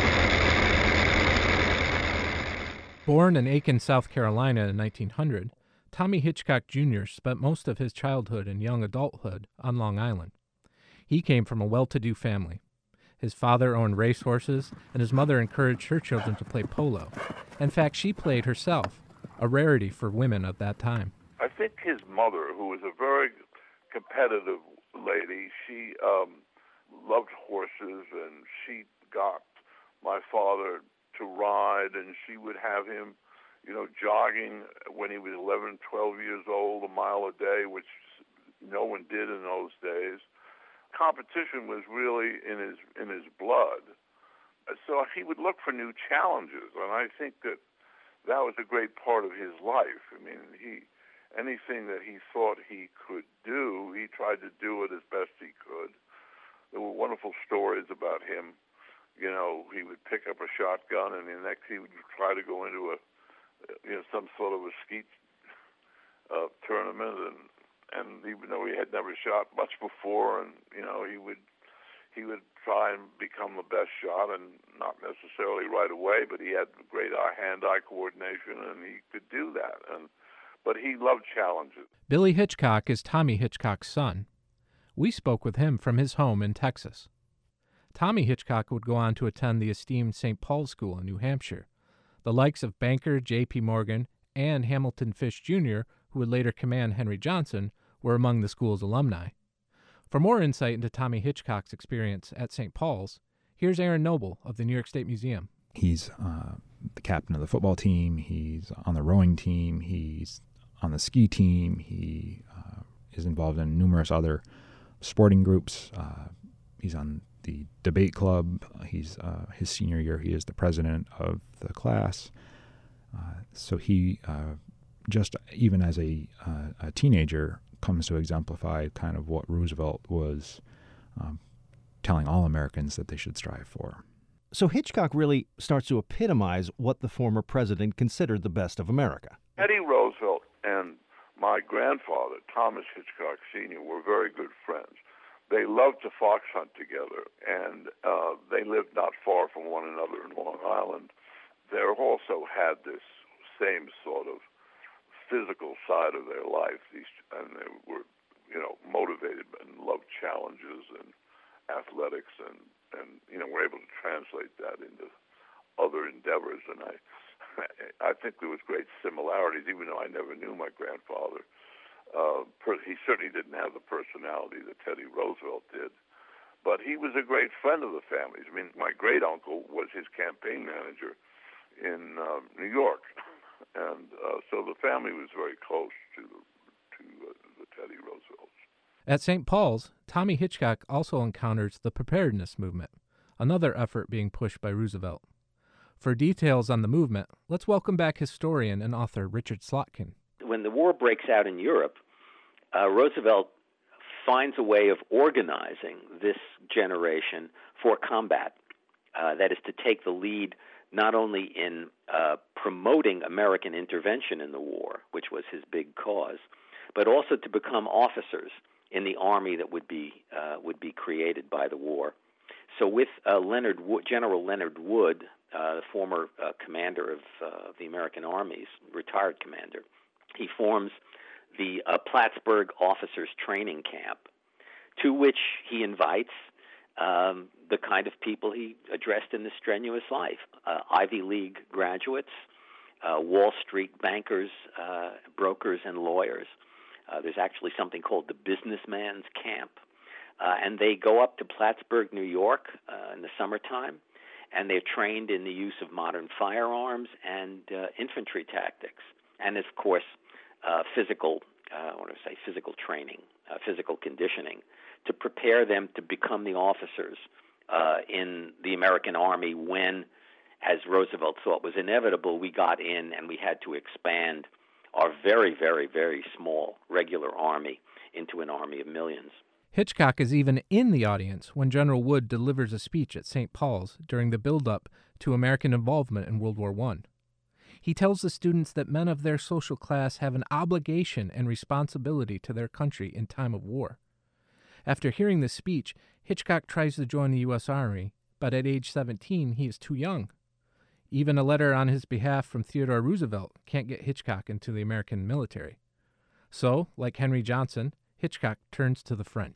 A: Born in Aiken, South Carolina in nineteen hundred, Tommy Hitchcock Junior spent most of his childhood and young adulthood on Long Island. He came from a well-to-do family. His father owned racehorses, and his mother encouraged her children to play polo. In fact, she played herself, a rarity for women of that time.
I: I think his mother, who was a very competitive lady, she um, loved horses, and she got my father to ride, and she would have him, you know, jogging when he was eleven, twelve years old, a mile a day, which no one did in those days. Competition was really in his in his blood. So he would look for new challenges, and I think that that was a great part of his life. I mean, he anything that he thought he could do, he tried to do it as best he could. There were wonderful stories about him. You know, he would pick up a shotgun, and the next he would try to go into a, you know, some sort of a skeet uh, tournament, and and even though he had never shot much before, and you know, he would he would try and become the best shot, and not necessarily right away, but he had great eye, hand-eye coordination, and he could do that. And but he loved challenges.
A: Billy Hitchcock is Tommy Hitchcock's son. We spoke with him from his home in Texas. Tommy Hitchcock would go on to attend the esteemed Saint Paul's School in New Hampshire. The likes of banker J P Morgan and Hamilton Fish Junior, who would later command Henry Johnson, were among the school's alumni. For more insight into Tommy Hitchcock's experience at Saint Paul's, here's Aaron Noble of the New York State Museum.
H: He's uh, the captain of the football team. He's on the rowing team. He's on the ski team. He uh, is involved in numerous other sporting groups. Uh, he's on the debate club. He's uh, his senior year, he is the president of the class. Uh, so he, uh, just even as a, uh, a teenager, comes to exemplify kind of what Roosevelt was um, telling all Americans that they should strive for.
B: So Hitchcock really starts to epitomize what the former president considered the best of America.
I: Teddy Roosevelt and my grandfather, Thomas Hitchcock Senior, were very good friends. They loved to fox hunt together, and uh, they lived not far from one another in Long Island. They also had this same sort of physical side of their life, these, and they were, you know, motivated and loved challenges and athletics, and, and you know, were able to translate that into other endeavors. And I, I think there was great similarities, even though I never knew my grandfather. Uh, per, he certainly didn't have the personality that Teddy Roosevelt did, but he was a great friend of the family's. I mean, my great uncle was his campaign manager in uh, New York, and uh, so the family was very close to to uh, the Teddy Roosevelts.
A: At Saint Paul's, Tommy Hitchcock also encounters the preparedness movement, another effort being pushed by Roosevelt. For details on the movement, let's welcome back historian and author Richard Slotkin.
D: When the war breaks out in Europe, uh, Roosevelt finds a way of organizing this generation for combat. Uh, that is to take the lead not only in uh, promoting American intervention in the war, which was his big cause, but also to become officers in the army that would be uh, would be created by the war. So with uh, Leonard Wood, General Leonard Wood, uh, the former uh, commander of uh, the American armies, retired commander, he forms the uh, Plattsburgh Officers Training Camp, to which he invites um, the kind of people he addressed in the strenuous life, uh, Ivy League graduates, uh, Wall Street bankers, uh, brokers, and lawyers. Uh, there's actually something called the Businessman's Camp. Uh, and they go up to Plattsburgh, New York uh, in the summertime, and they're trained in the use of modern firearms and uh, infantry tactics. And, of course, uh, physical, uh, what do I say, physical training, uh, physical conditioning, to prepare them to become the officers uh, in the American Army when, as Roosevelt thought was inevitable, we got in and we had to expand our very, very, very small regular army into an army of millions.
A: Hitchcock is even in the audience when General Wood delivers a speech at Saint Paul's during the build-up to American involvement in World War One. He tells the students that men of their social class have an obligation and responsibility to their country in time of war. After hearing this speech, Hitchcock tries to join the U S Army, but at age seventeen, he is too young. Even a letter on his behalf from Theodore Roosevelt can't get Hitchcock into the American military. So, like Henry Johnson, Hitchcock turns to the French.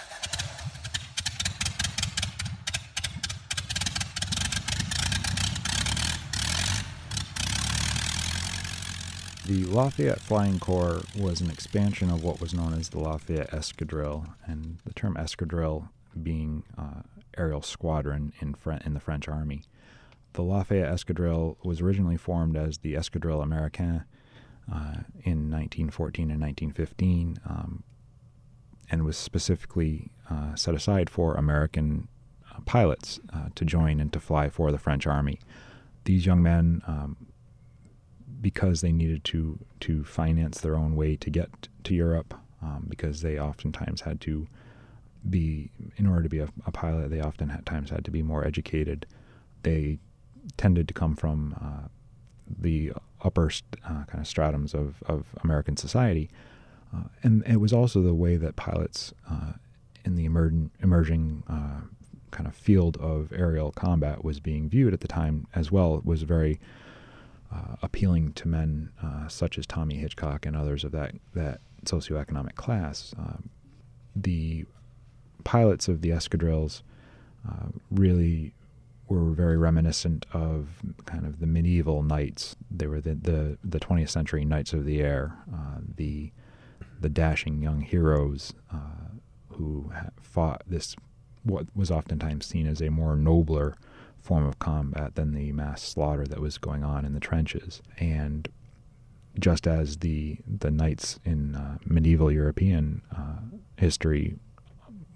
H: The Lafayette Flying Corps was an expansion of what was known as the Lafayette Escadrille, and the term escadrille being uh, aerial squadron in, Fre- in the French Army. The Lafayette Escadrille was originally formed as the Escadrille Américain uh, in nineteen fourteen and nineteen fifteen, um, and was specifically uh, set aside for American uh, pilots uh, to join and to fly for the French Army. These young men, um, because they needed to, to finance their own way to get to Europe, um, because they oftentimes had to be, in order to be a, a pilot, they often at times had to be more educated. They tended to come from uh, the upper uh, kind of stratums of, of American society. Uh, and it was also the way that pilots uh, in the emer- emerging uh, kind of field of aerial combat was being viewed at the time as well. It was very uh, appealing to men uh, such as Tommy Hitchcock and others of that, that socioeconomic class. Uh, the pilots of the escadrilles uh, really were very reminiscent of kind of the medieval knights. They were the, the, the twentieth century knights of the air, uh, the the dashing young heroes uh, who fought this, what was oftentimes seen as a more nobler form of combat than the mass slaughter that was going on in the trenches. And just as the the knights in uh, medieval European uh, history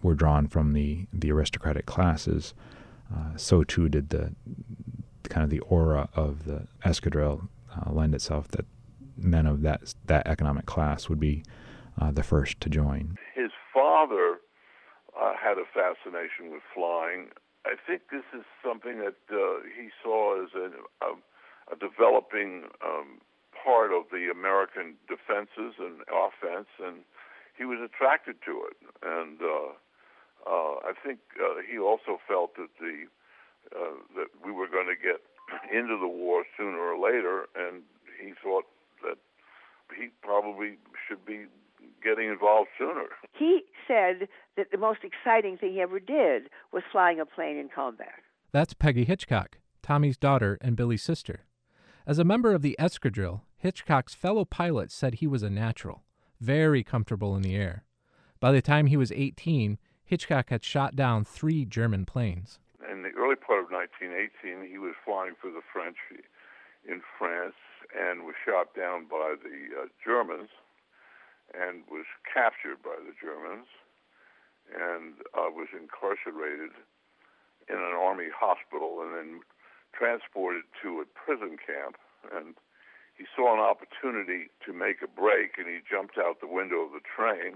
H: were drawn from the, the aristocratic classes, uh, so too did the kind of the aura of the escadrille uh, lend itself that men of that that economic class would be uh, the first to join.
I: His father uh, had a fascination with flying. I think this is something that uh, he saw as a, a, a developing um, part of the American defenses and offense, and he was attracted to it. And uh, uh, I think uh, he also felt that the uh, that we were going to get into the war sooner or later, and he thought that he probably should be getting involved sooner.
J: He said that the most exciting thing he ever did was flying a plane in combat.
A: That's Peggy Hitchcock, Tommy's daughter and Billy's sister. As a member of the escadrille, Hitchcock's fellow pilots said he was a natural, very comfortable in the air. By the time he was eighteen, Hitchcock had shot down three German planes.
I: In the early part of nineteen eighteen, he was flying for the French in France and was shot down by the uh, Germans and was captured by the Germans and uh, was incarcerated in an army hospital and then transported to a prison camp. And he saw an opportunity to make a break, and he jumped out the window of the train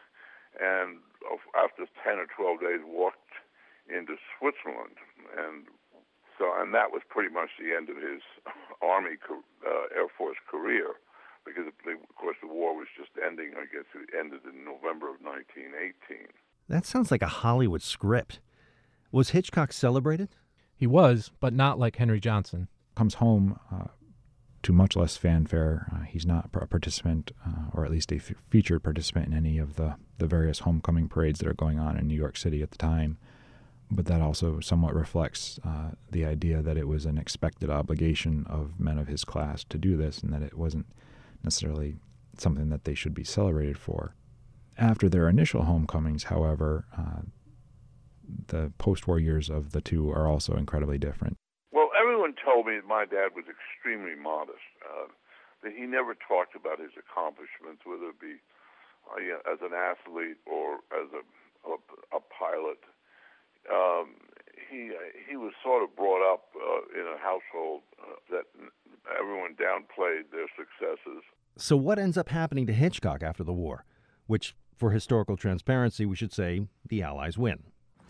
I: and after ten or twelve days walked into Switzerland. And so, and that was pretty much the end of his Army, uh, Air Force career, because, of course, the war was just ending. I guess it ended in November of nineteen eighteen.
B: That sounds like a Hollywood script. Was Hitchcock celebrated?
A: He was, but not like Henry Johnson.
H: Comes home uh, to much less fanfare. Uh, he's not a participant, uh, or at least a f- featured participant in any of the, the various homecoming parades that are going on in New York City at the time. But that also somewhat reflects uh, the idea that it was an expected obligation of men of his class to do this, and that it wasn't necessarily something that they should be celebrated for. After their initial homecomings, however, uh, the post-war years of the two are also incredibly different.
I: Well, everyone told me that my dad was extremely modest, uh, that he never talked about his accomplishments, whether it be uh, you know, as an athlete or as a, a, a pilot. Um, he he was sort of brought up uh, in a household uh, that everyone downplayed their successes.
B: So what ends up happening to Hitchcock after the war? Which, for historical transparency, we should say the Allies win.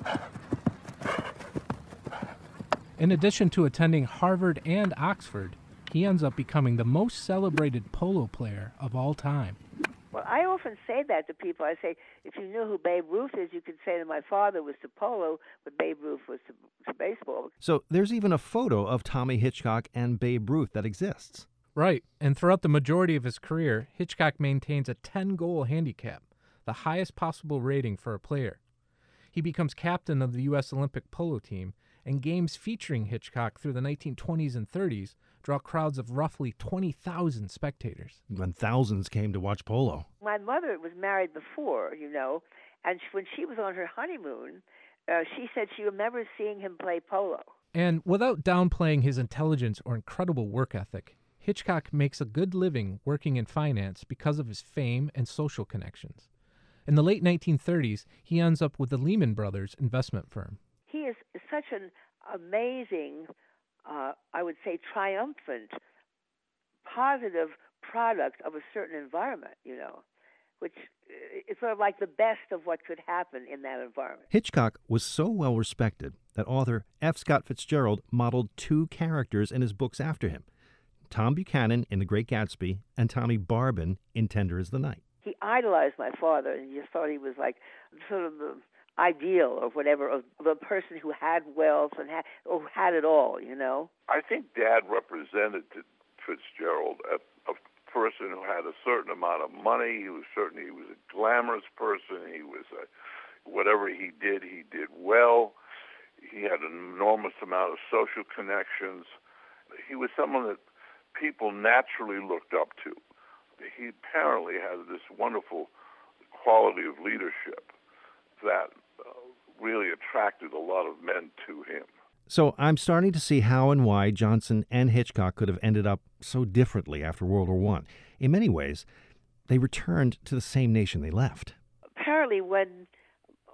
A: In addition to attending Harvard and Oxford, he ends up becoming the most celebrated polo player of all time.
J: Well, I often say that to people. I say, if you knew who Babe Ruth is, you could say that my father was to polo, but Babe Ruth was to, to baseball.
B: So there's even a photo of Tommy Hitchcock and Babe Ruth that exists.
A: Right, and throughout the majority of his career, Hitchcock maintains a ten-goal handicap, the highest possible rating for a player. He becomes captain of the U S Olympic polo team, and games featuring Hitchcock through the nineteen twenties and thirties draw crowds of roughly twenty thousand spectators.
B: When thousands came to watch polo.
J: My mother was married before, you know, and when she was on her honeymoon, uh, she said she remembers seeing him play polo.
A: And without downplaying his intelligence or incredible work ethic, Hitchcock makes a good living working in finance because of his fame and social connections. In the late nineteen thirties, he ends up with the Lehman Brothers investment firm.
J: He is such an amazing, uh, I would say triumphant, positive product of a certain environment, you know, which is sort of like the best of what could happen in that environment.
B: Hitchcock was so well respected that author F. Scott Fitzgerald modeled two characters in his books after him, Tom Buchanan in The Great Gatsby and Tommy Barbin in Tender as the Night.
J: He idolized my father, and you just thought he was like sort of the ideal or whatever of the person who had wealth and had or had it all, you know.
I: I think Dad represented to Fitzgerald a, a person who had a certain amount of money. He was certainly he was a glamorous person. He was a, whatever he did, he did well. He had an enormous amount of social connections. He was someone that people naturally looked up to. He apparently had this wonderful quality of leadership that uh, really attracted a lot of men to him.
B: So I'm starting to see how and why Johnson and Hitchcock could have ended up so differently after World War One. In many ways, they returned to the same nation they left.
J: Apparently, when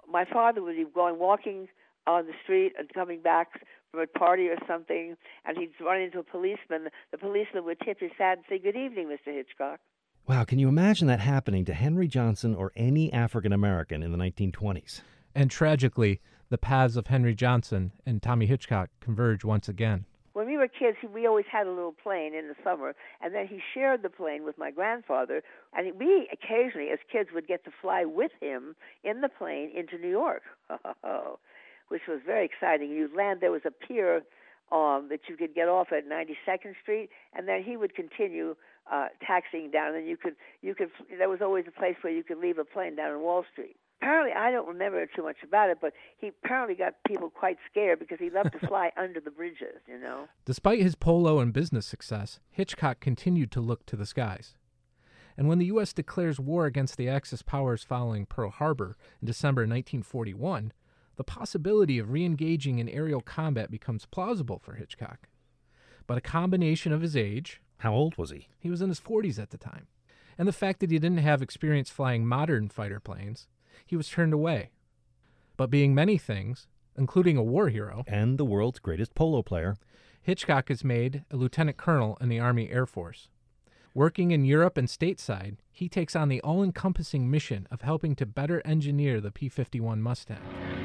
J: my father would be going walking on the street and coming back from a party or something, and he'd run into a policeman. The policeman would tip his hat and say, "Good evening, Mister Hitchcock."
B: Wow, can you imagine that happening to Henry Johnson or any African American in the nineteen twenties?
A: And tragically, the paths of Henry Johnson and Tommy Hitchcock converge once again.
J: When we were kids, we always had a little plane in the summer, and then he shared the plane with my grandfather, and we occasionally, as kids, would get to fly with him in the plane into New York, which was very exciting. You'd land, there was a pier um, that you could get off at ninety-second Street, and then he would continue uh, taxiing down, and you could, you could, there was always a place where you could leave a plane down on Wall Street. Apparently, I don't remember too much about it, but he apparently got people quite scared because he loved to fly under the bridges, you know.
A: Despite his polo and business success, Hitchcock continued to look to the skies. And when the U S declares war against the Axis powers following Pearl Harbor in December nineteen forty-one, the possibility of re-engaging in aerial combat becomes plausible for Hitchcock. But a combination of his age...
B: How old was he?
A: He was in his forties at the time. And the fact that he didn't have experience flying modern fighter planes, he was turned away. But being many things, including a war hero...
B: And the world's greatest polo player...
A: Hitchcock is made a lieutenant colonel in the Army Air Force. Working in Europe and stateside, he takes on the all-encompassing mission of helping to better engineer the P fifty-one Mustang.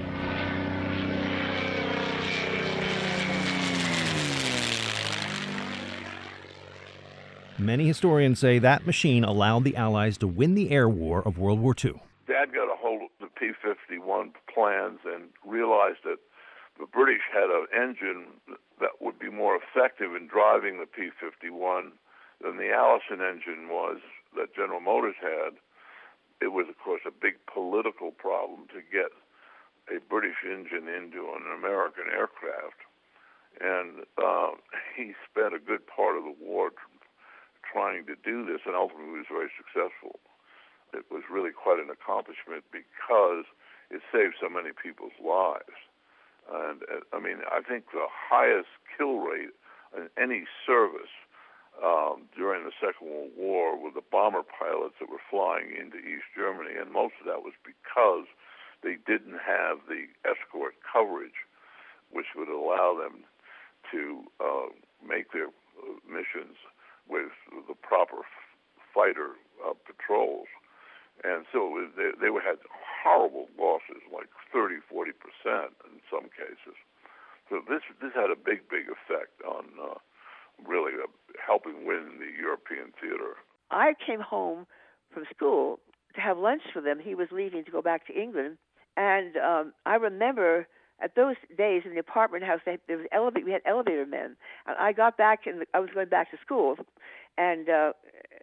B: Many historians say that machine allowed the Allies to win the air war of World War Two.
I: Dad got a hold of the P fifty-one plans and realized that the British had an engine that would be more effective in driving the P fifty-one than the Allison engine was that General Motors had. It was, of course, a big political problem to get a British engine into an American aircraft. And uh, he spent a good part of the war tr- trying to do this, and ultimately was very successful. It was really quite an accomplishment because it saved so many people's lives. And, uh, I mean, I think the highest kill rate in any service um, during the Second World War were the bomber pilots that were flying into East Germany, and most of that was because they didn't have the escort coverage, which would allow them to uh, make their uh, missions with the proper f- fighter uh, patrols. And so it was, they, they had horrible losses, like thirty, forty percent in some cases. So this this had a big, big effect on uh, really uh, helping win the European theater.
J: I came home from school to have lunch with him. He was leaving to go back to England. And um, I remember at those days in the apartment house, they, there was elevator, we had elevator men. And I got back, and I was going back to school. And uh,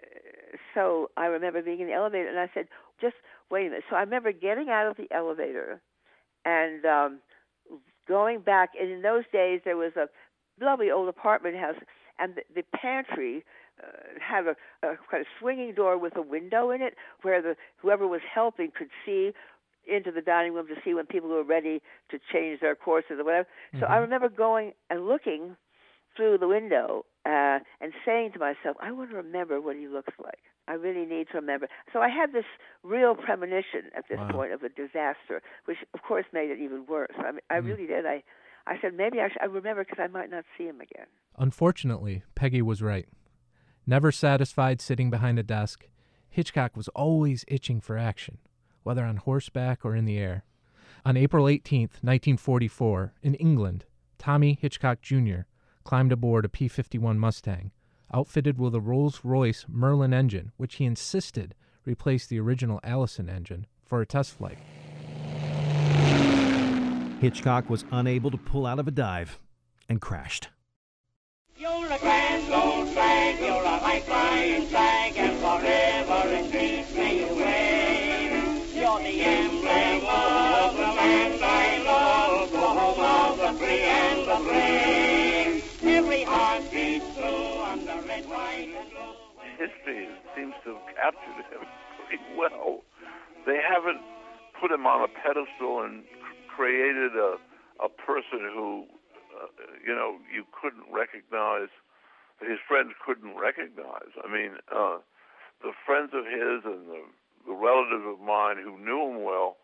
J: so I remember being in the elevator, and I said, just wait a minute. So I remember getting out of the elevator and um, going back. And in those days, there was a lovely old apartment house, and the, the pantry uh, had a, a kind of swinging door with a window in it where the whoever was helping could see into the dining room to see when people were ready to change their courses or whatever. Mm-hmm. So I remember going and looking through the window uh, and saying to myself, I want to remember what he looks like. I really need to remember. So I had this real premonition at this
A: wow.
J: point of a disaster, which, of course, made it even worse. I mean, I mm. really did. I, I said, maybe I, should, I remember because I might not see him again.
A: Unfortunately, Peggy was right. Never satisfied sitting behind a desk, Hitchcock was always itching for action, whether on horseback or in the air. On April eighteenth, nineteen forty-four, in England, Tommy Hitchcock Junior climbed aboard a P fifty-one Mustang, outfitted with a Rolls-Royce Merlin engine, which he insisted replaced the original Allison engine, for a test flight.
B: Hitchcock was unable to pull out of a dive and crashed.
G: You're a grand old flag, you're a high-flying flag, and forever in peace may you reign. You're the emblem of the land I love, the home of the free and the brave. Every heart beats through under red, white, and blue.
I: History seems to have captured him pretty well. They haven't put him on a pedestal and created a, a person who, uh, you know, you couldn't recognize, his friends couldn't recognize. I mean, uh, the friends of his and the, the relatives of mine who knew him well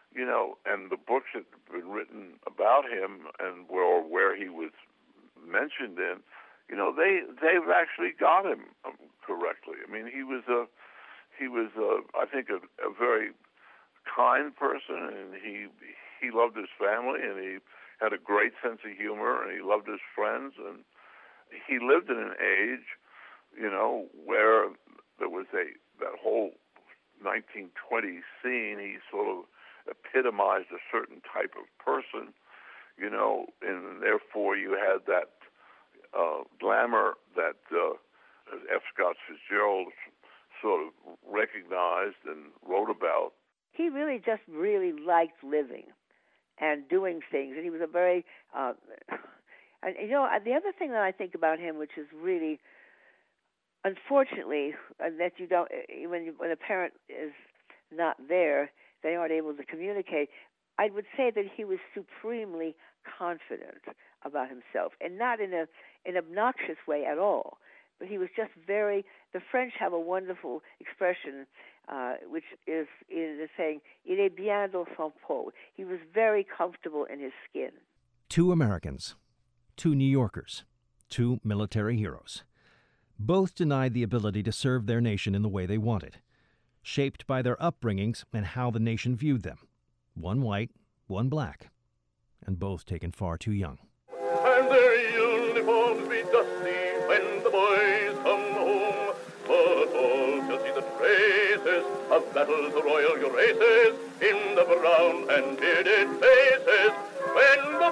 I: you know, and the books that have been written about him and where where he was mentioned in, you know, they they've actually got him correctly. I mean, he was a he was a, I think a, a very kind person, and he he loved his family, and he had a great sense of humor, and he loved his friends, and he lived in an age, you know, where there was a that whole nineteen twenties scene. He sort of epitomized a certain type of person, you know, and therefore you had that uh, glamour that uh, F. Scott Fitzgerald sort of recognized and wrote about.
J: He really just really liked living and doing things, and he was a very, uh, and you know, the other thing that I think about him, which is really, unfortunately, uh, that you don't, when you, when a parent is not there, they aren't able to communicate. I would say that he was supremely confident about himself, and not in a an obnoxious way at all. But he was just very. The French have a wonderful expression, uh, which is is saying "il est bien dans son peau." He was very comfortable in his skin.
B: Two Americans, two New Yorkers, two military heroes. Both denied the ability to serve their nation in the way they wanted, shaped by their upbringings and how the nation viewed them. One white, one black, and both taken far too young.
G: And their uniforms be dusty when the boys come home, but all shall see the traces of battles of royal races in the brown and bearded faces when the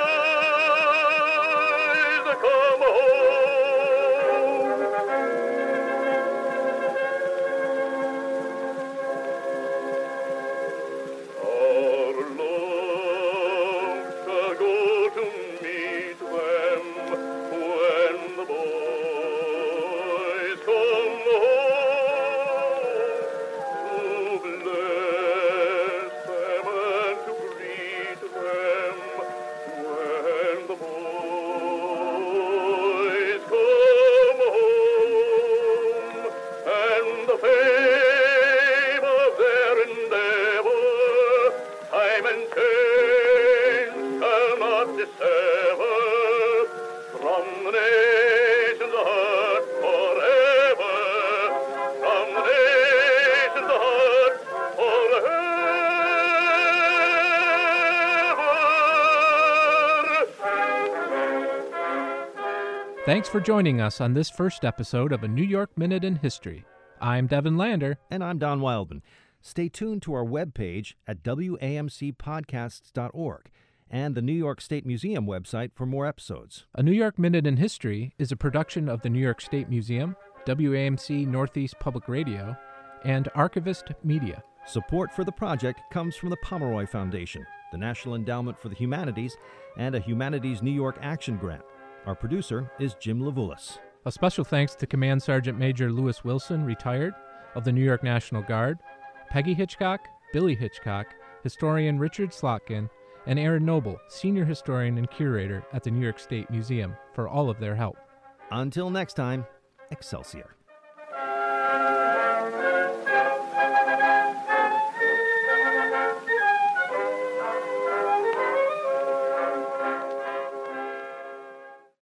G: boys come home.
A: Thanks for joining us on this first episode of A New York Minute in History. I'm Devin Lander.
B: And I'm Don Wildman. Stay tuned to our webpage at W A M C podcasts dot org and the New York State Museum website for more episodes.
A: A New York Minute in History is a production of the New York State Museum, W A M C Northeast Public Radio, and Archivist Media.
B: Support for the project comes from the Pomeroy Foundation, the National Endowment for the Humanities, and a Humanities New York Action Grant. Our producer is Jim Levulis.
A: A special thanks to Command Sergeant Major Lewis Wilson, retired, of the New York National Guard, Peggy Hitchcock, Billy Hitchcock, historian Richard Slotkin, and Aaron Noble, senior historian and curator at the New York State Museum, for all of their help.
B: Until next time, Excelsior.